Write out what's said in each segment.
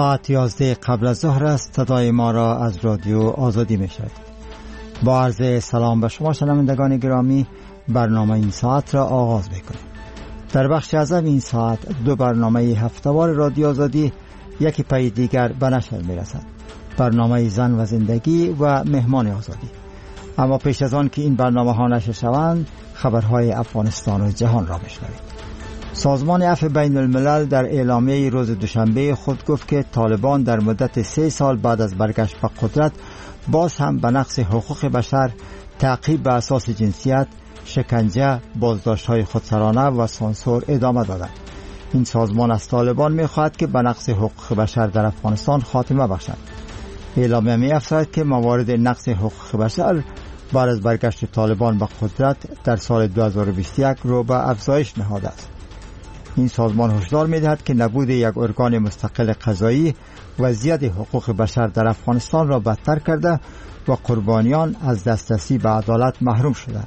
ساعت 11 قبل از ظهر است. صدای ما را از رادیو آزادی میشنوید. با عرض سلام به شما شنوندگان گرامی، برنامه این ساعت را آغاز میکنیم. در بخش اول این ساعت دو برنامه هفته‌وار رادیو آزادی یکی پی دیگر به نشر میرسد. برنامه زن و زندگی و مهمان آزادی. اما پیش از آن که این برنامه ها نشر شوند، خبرهای افغانستان و جهان را میشنوید. سازمان عفو بین الملل در اعلامیه روز دوشنبه خود گفت که طالبان در مدت 3 سال بعد از برگشت به قدرت باز هم به نقض حقوق بشر، تعقیب به اساس جنسیت، شکنجه، بازداشت‌های خودسرانه و سانسور ادامه دادند. این سازمان از طالبان می‌خواهد که به نقض حقوق بشر در افغانستان خاتمه بخشد. اعلامیه می‌افزاید که موارد نقض حقوق بشر بعد از برگشت طالبان به قدرت در سال 2021 رو به افزایش نهاده است. این سازمان هشدار می‌دهد که نبود یک ارگان مستقل قضایی وضعیت حقوق بشر در افغانستان را بدتر کرده و قربانیان از دسترسی به عدالت محروم شدند.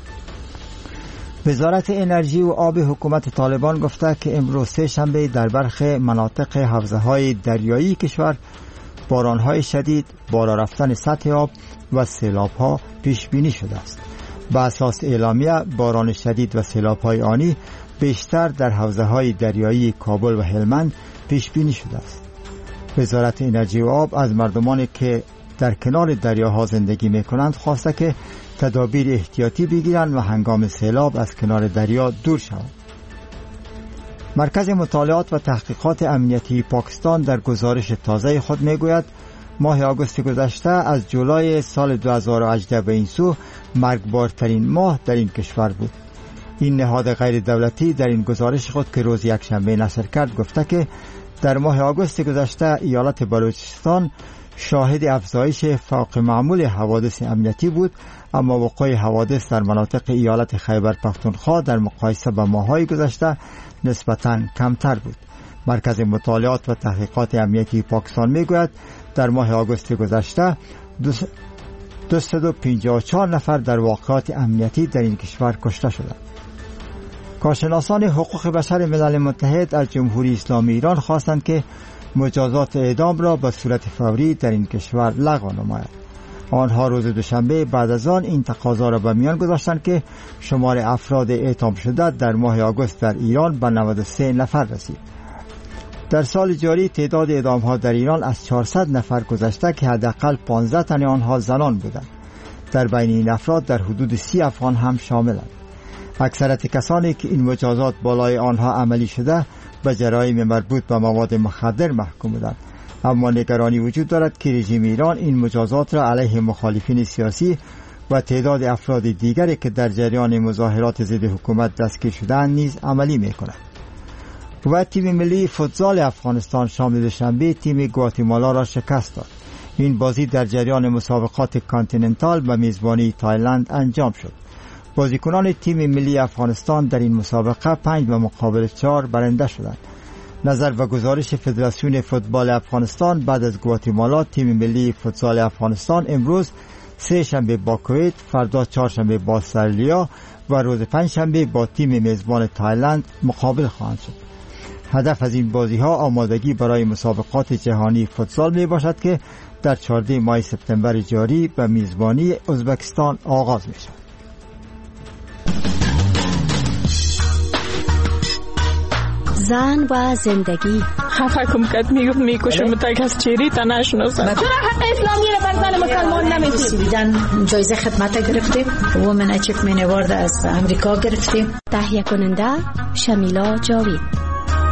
وزارت انرژی و آب حکومت طالبان گفته که امروز سه شنبه در برخی مناطق حوزه‌های دریایی کشور باران‌های شدید، بالا رفتن سطح آب و سیلاب‌ها پیش بینی شده است. به اساس اعلامیه باران شدید و سیلاب‌های آنی بیشتر در حوزه‌های دریایی کابل و هلمند پیش بینی شده است. وزارت انرژی و آب از مردمانی که در کنار دریاها زندگی می‌کنند خواسته که تدابیر احتیاطی بگیرند و هنگام سیلاب از کنار دریا دور شوند. مرکز مطالعات و تحقیقات امنیتی پاکستان در گزارش تازه خود میگوید ماه آگوست گذشته از جولای سال 2018 به این سو مرگبارترین ماه در این کشور بود. این نهاد غیر دولتی در این گزارش خود که روز یکشنبه نشر کرد گفته که در ماه آگوست گذشته ایالت بلوچستان شاهد افزایش فوق معمول حوادث امنیتی بود، اما وقوع حوادث در مناطق ایالت خیبر پختونخوا در مقایسه با ماه‌های گذشته نسبتاً کمتر بود. مرکز مطالعات و تحقیقات امنیتی پاکستان میگوید در ماه آگوست گذشته 254 نفر در واقعات امنیتی در این کشور کشته شدند. کارشناسان حقوق بشر ملل متحد از جمهوری اسلامی ایران خواستند که مجازات اعدام را به صورت فوری در این کشور لغو نماید. آنها روز دوشنبه بعد از آن این تقاضا را به میان گذاشتند که شمار افراد اعدام شده در ماه آگوست در ایران به 93 نفر رسید. در سال جاری تعداد اعدام‌ها در ایران از 400 نفر گذشته که حداقل 15 تن آنها زنان بودند. در بین این افراد در حدود 30 افغان هم شاملند. اکثریت کسانی که این مجازات بالای آنها عملی شده به جرایم مربوط به مواد مخدر محکوم بودند. اما نگرانی وجود دارد که رژیم ایران این مجازات را علیه مخالفین سیاسی و تعداد افراد دیگری که در جریان مظاهرات ضد حکومت دستگیر شدند نیز عملی می‌کند. و تیم ملی فوتزال افغانستان شام دوشنبه تیم گواتیمالا را شکست داد. این بازی در جریان مسابقات کانتیننتال به میزبانی تایلند انجام شد. بازیکنان تیم ملی افغانستان در این مسابقه 5 به مقابل 4 برنده شدند. نظر به گزارش فدراسیون فوتبال افغانستان بعد از گواتیمالا تیم ملی فوتسال افغانستان امروز سه شنبه با کویت، فردا چهارشنبه با استرالیا و روز پنجشنبه با تیم میزبان تایلند مقابل خواهند شد. هدف از این بازی ها آمادگی برای مسابقات جهانی فوتسال می باشد که در 14 ماه سپتامبر جاری به میزبانی ازبکستان آغاز می شود. زن و زندگی. خفکم کد میکشم تا کس چیری تا نشناسم. چرا حق اسلامی را بر زن مسلمان نمیدید؟ دیدن جایزه خدمت گرفتیم، وومن اچیومنت اوارد از امریکا گرفتیم. تهیه کننده شمیلا جاوید.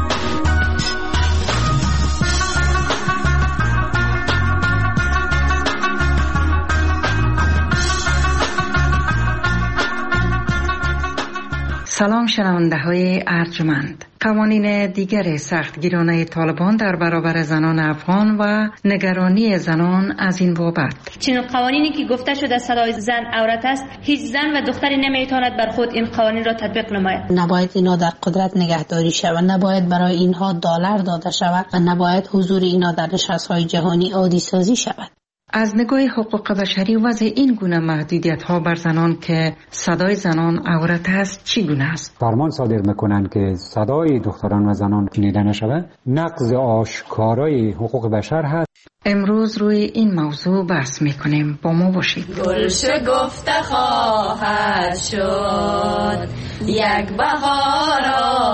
سلام شنونده های ارجمند. قوانین دیگر سختگیرانه طالبان در برابر زنان افغان و نگرانی زنان از این بابت. چنین قوانینی که گفته شده صدای زن عورت است، هیچ زن و دختری نمیتواند بر خود این قوانین را تطبیق نماید. نباید اینا در قدرت نگهداری شود، نباید برای اینها دلار داده شود و نباید حضور اینا در نشست‌های جهانی عادی سازی شود. از نگاه حقوق بشری وضع این گونه محدودیت ها بر زنان که صدای زنان عورت است چی گونه است؟ فرمان صادر میکنند که صدای دختران و زنان شنیده نشود نقض آشکارای حقوق بشر هست. امروز روی این موضوع بحث میکنیم، با ما باشید. گلشکفته خواهد شد یک بهار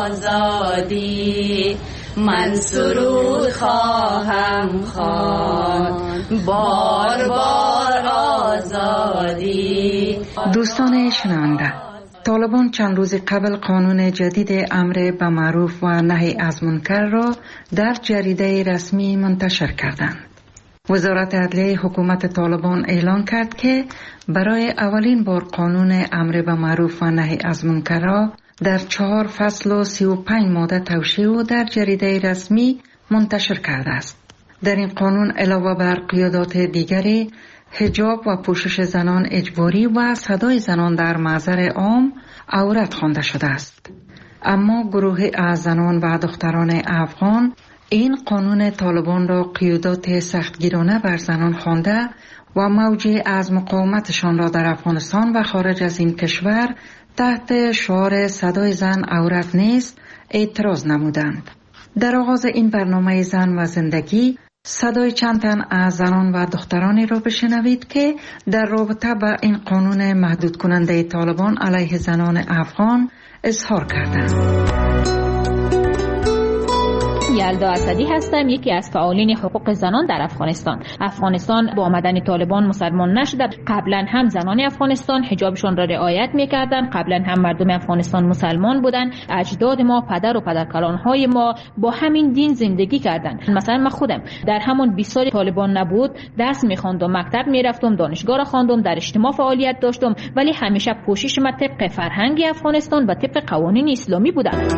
آزادی، من سرود خواهم خواند بار بار آزادی. دوستان شنونده، طالبان چند روز قبل قانون جدید امر به معروف و نهی از منکر را در جریده رسمی منتشر کردند. وزارت عدلیه حکومت طالبان اعلان کرد که برای اولین بار قانون امر به معروف و نهی از منکر را در 4 فصل و 35 ماده توشیح و در جریده رسمی منتشر کرده است. در این قانون علاوه بر قیادات دیگری، حجاب و پوشش زنان اجباری و صدای زنان در محضر عام عورت خوانده شده است. اما گروه از زنان و دختران افغان این قانون طالبان را قیادات سختگیرانه بر زنان خوانده و موجی از مقاومتشان را در افغانستان و خارج از این کشور تحت شعار صدای زن عورت نیست اعتراض نمودند. در آغاز این برنامه زن و زندگی صدای چند تن از زنان و دخترانی را بشنوید که در رابطه با این قانون محدود کننده طالبان علیه زنان افغان اظهار کردند. یلدا اسدی هستم، یکی از فعالین حقوق زنان در افغانستان. افغانستان با آمدن طالبان مسلمان نشده. قبلا هم زنان افغانستان حجابشون را رعایت میکردن، قبلا هم مردم افغانستان مسلمان بودن. اجداد ما، پدر و پدرکلانهای ما با همین دین زندگی کردن. مثلا من خودم در همون 20 سال طالبان نبود درس میخواندم، مکتب میرفتم، دانشگاه را خواندم، در اجتماع فعالیت داشتم، ولی همیشه پوشش من طبق فرهنگ افغانستان و طبق قوانین اسلامی بودن.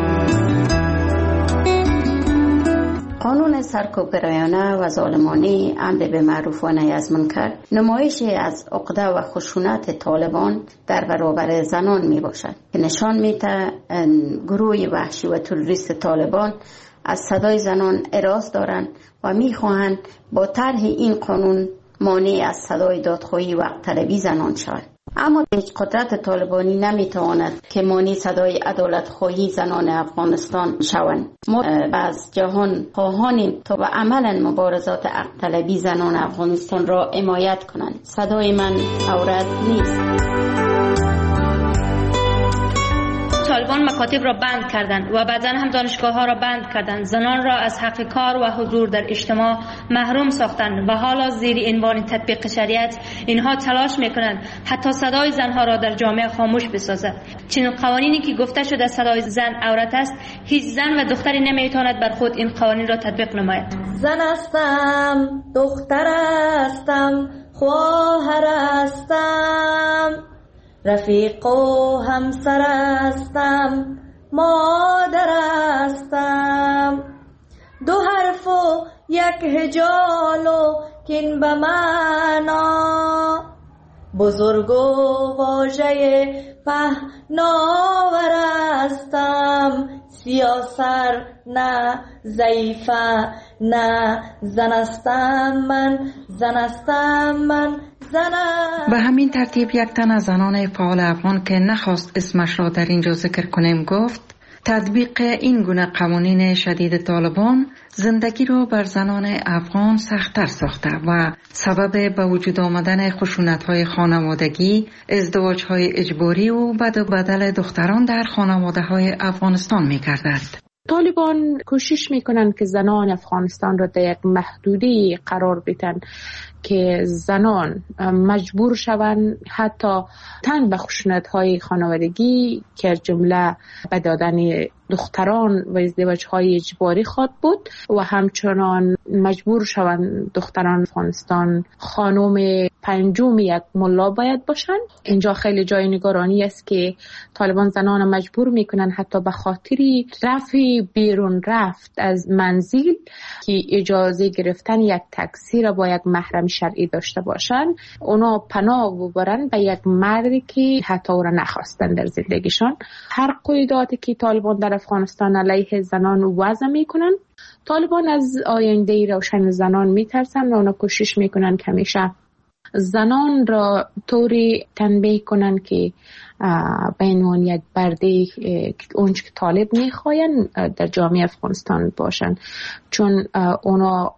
قانون سرکوبگرایانه و ظالمانه امر به معروف و نهی از منکر نمایشی از عقده و خشونت طالبان در برابر زنان می باشد که نشان میده گروه وحشی و تروریست طالبان از صدای زنان اراده دارند و میخواهند با طرح این قانون مانع از صدای دادخواهی و حق طلبی زنان شود. اما هیچ قدرت طالبانی نمیتواند که مانع صدای عدالت خواهی زنان افغانستان شوند. ما از جهان خواهانیم تا به عملا مبارزات حق طلبی زنان افغانستان را حمایت کنند. صدای من عورت نیست. طالبان مکاتب را بند کردند و بعداً هم دانشگاه ها را بند کردند. زنان را از حق کار و حضور در اجتماع محروم ساختند و حالا زیر عنوان تطبیق شریعت اینها تلاش میکنند حتی صدای زنها را در جامعه خاموش بسازد. چنین قوانینی که گفته شده صدای زن عورت است، هیچ زن و دختری نمیتواند بر خود این قوانین را تطبیق نماید. زن هستم، دختر هستم، خواهر هستم، رفیق و همسر هستم، مادر هستم، 2 حرف و 1 هجال و کین به معنا، بزرگ و واژه پهناور هستم، سیاسر نه ضعیفه نه زن هستم من، زن هستم من. به همین ترتیب یک تن از زنان فعال افغان که نخواست اسمش را در اینجا ذکر کنیم گفت تطبیق این گونه قوانین شدید طالبان زندگی را بر زنان افغان سخت‌تر ساخته و سبب به وجود آمدن خشونت‌های خانوادگی، ازدواج‌های اجباری و بد و بدل دختران در خانواده‌های افغانستان می‌گردد. طالبان کوشش میکنن که زنان افغانستان را در یک محدودی قرار بدن که زنان مجبور شوند حتی تن به خشونت‌های خانوادگی که جمله به دادن دختران و ازدواج‌های اجباری خواد بود و همچنان مجبور شوند دختران افغانستان خانم 5 یک ملا باید باشند. اینجا خیلی جای نگرانی است که طالبان زنان مجبور میکنن حتی به خاطر رفع بیرون رفت از منزل که اجازه گرفتن یک تاکسی را با یک محرم شرعی داشته باشند، اونا پناه ببرن به یک مردی که حتی او را نخواستن در زندگیشان. هر قیوداتی که طالبان در افغانستان علیه زنان وضع میکنن. طالبان از آینده روشن زنان میترسن و اونا کوشش میکنن که همیشه زنان را طوری تنبیه کنن که به عنوان یک برده اونچه که طالب میخواین در جامعه افغانستان باشن، چون اونا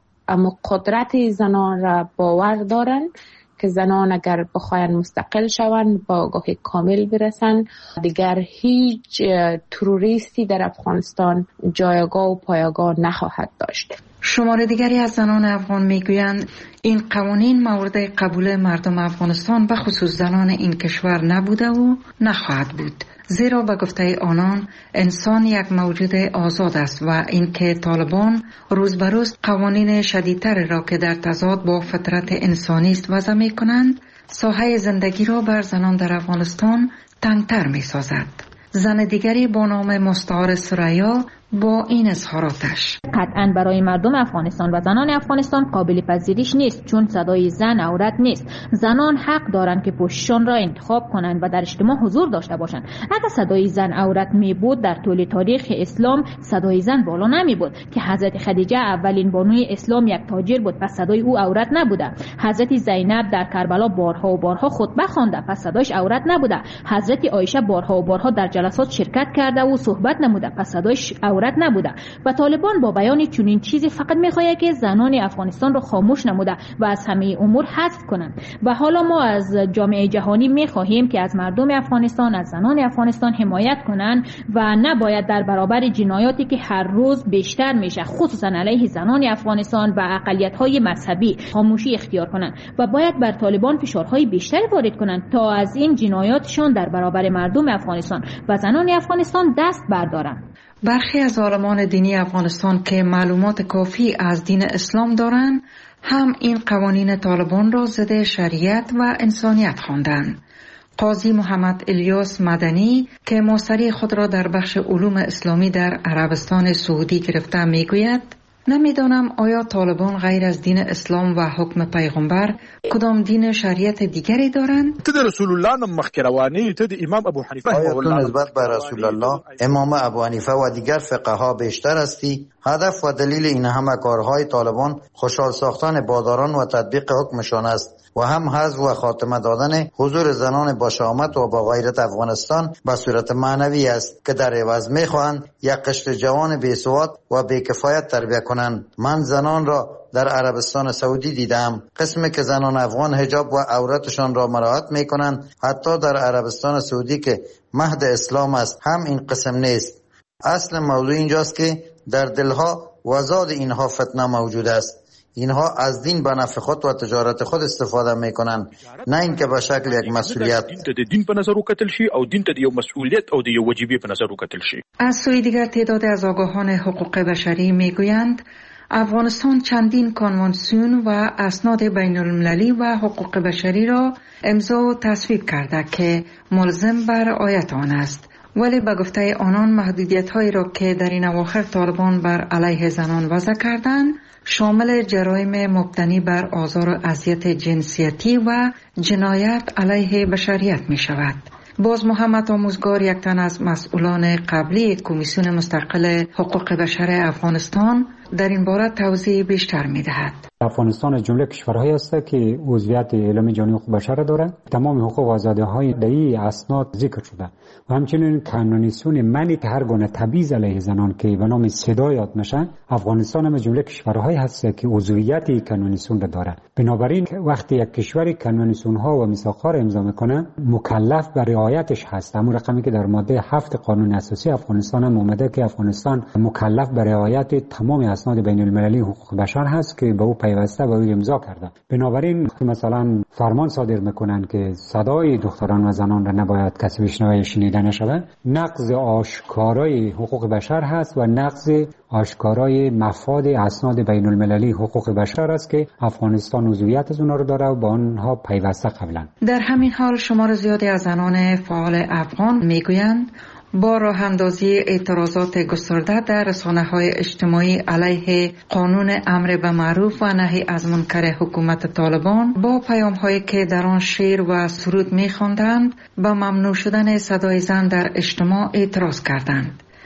قدرت زنان را باور دارن که زنان اگر بخواین مستقل شون با آگاهی کامل برسن، دیگر هیچ تروریستی در افغانستان جایگاه و پایگاه نخواهد داشت. شمار دیگری از زنان افغان میگویند این قوانین مورد قبول مردم افغانستان و خصوص زنان این کشور نبوده و نخواهد بود، زیرا به گفته آنان انسان یک موجود آزاد است و اینکه طالبان روز به روز قوانین شدیدتر را که در تضاد با فطرت انسانی است وضع می کنند، ساحه زندگی را بر زنان در افغانستان تنگتر می سازد. زن دیگری با نام مستعار سریا با این اظهاراتش: قطعاً برای مردم افغانستان و زنان افغانستان قابل پذیرش نیست، چون صدای زن عورت نیست. زنان حق دارند که پوششان را انتخاب کنند و در اجتماع حضور داشته باشند. اگر صدای زن عورت می بود، در طول تاریخ اسلام صدای زن بالا نمی بود که حضرت خدیجه اولین بانوی اسلام یک تاجر بود، پس صدای او عورت نبوده. حضرت زینب در کربلا بارها و بارها خطبه خوانده، پس صدایش عورت نبوده. حضرت عایشه بارها و بارها در جلسات شرکت کرده و صحبت نموده، پس صدایش عورت نبوده. و طالبان با بیان چنین چیزی فقط میخواهد که زنان افغانستان را خاموش نموده و از همه امور حذف کنند. و حالا ما از جامعه جهانی میخواهیم که از مردم افغانستان، از زنان افغانستان حمایت کنند و نباید در برابر جنایاتی که هر روز بیشتر میشه، خصوصا علیه زنان افغانستان و اقلیت‌های مذهبی، خاموشی اختیار کنند و باید بر طالبان فشارهای بیشتری وارد کنند تا از این جنایاتشان در برابر مردم افغانستان و زنان افغانستان دست بردارند. برخی از عالمان دینی افغانستان که معلومات کافی از دین اسلام دارند، هم این قوانین طالبان را ضد شریعت و انسانیت خواندند. قاضی محمد الیاس مدنی که ماستری خود را در بخش علوم اسلامی در عربستان سعودی گرفته میگوید: نمیدانم آیا طالبان غیر از دین اسلام و حکم پیغمبر کدام دین شریعت دیگری دارند؟ ته رسول الله نم مخکروانی ته امام ابو حنیفه آیا تو نسبت به رسول الله، امام ابو حنیفه و دیگر فقها بیشتر هستی؟ هدف و دلیل این همه کارهای طالبان خوشحال ساختن بازاران و تطبیق حکمشان است و هم حذف و خاتمه دادن حضور زنان با شهامت و با غیرت افغانستان به صورت معنوی است که در عوض میخواهند یک قشر جوان بی‌سواد و بی‌کفایت تربیت کنند. من زنان را در عربستان سعودی دیدم، قسمی که زنان افغان حجاب و عورتشان را مراعات میکنند. حتی در عربستان سعودی که مهد اسلام است هم این قسم نیست. اصل موضوع اینجاست که در دلها و زاد اینها فتنه موجود است. اینها از دین به نفع خود و تجارت خود استفاده میکنن، نه اینکه به شکل یک مسئولیت. دین په نظر وکتل شي او دین ته یو مسئولیت او د یو وجیبه په نظر وکتل شي. از سوی دیگر تعداد از آگاهان حقوق بشری میگویند افغانستان چندین کنوانسیون و اسناد بین المللی و حقوق بشری را امضا و تصویب کرده که ملزم بر رعایت آن است. ولی به گفته آنان محدودیت‌هایی را که در این اواخر طالبان بر علیه زنان وضع کردند شامل جرایم مبتنی بر آزار و اذیت جنسیتی و جنایت علیه بشریت می شود. باز محمد آموزگار، یک تن از مسئولان قبلی کمیسیون مستقل حقوق بشر افغانستان، در این باره توضیح بیشتر می دهد. افغانستان از جمله کشورهایی است که عضویت اعلام جهانی حقوق بشر دارد. تمام حقوق و آزادی‌های در این اسناد ذکر شده و همچنین کانونیسیون منع هر گونه تبعیض علیه زنان که به نام صدا یاد میشه. افغانستان هم از جمله کشورهایی هست که عضویت کانونیسیون را دارد. بنابراین وقتی یک کشور کانونیسیون ها و میثاق‌ها را امضا میکنه مکلف به رعایتش هست. همون رقمی که در ماده 7 قانون اساسی افغانستان هم اومده که افغانستان مکلف به رعایت تمام اسناد بین المللی حقوق بشر هست که به او پیوسته و او امضا کرده. بنابراین مثلا فرمان صادر میکنن که صدای دختران و زنان را نباید کسی بشنوه یا شنیده نشود. نقض آشکارای حقوق بشر هست و نقض آشکارای مفاد اسناد بین المللی حقوق بشر است که افغانستان عضویت از اونها رو داره و با آنها پیوسته قبلا. در همین حال شمار زیادی از زنان فعال افغان میگویند با راه اندازی اعتراضات گسترده در رسانه‌های اجتماعی علیه قانون امر به معروف و نهی از منکر حکومت طالبان با پیام‌هایی که در آن شعر و سرود می‌خواندند به ممنوع شدن صدای زن در اجتماع اعتراض کردند.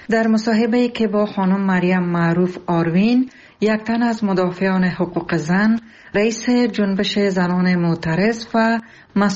در مصاحبه‌ای که با خانم مریم معروف آروین، یک تن از مدافعان حقوق زن، رئیس جنبش زنان معترض و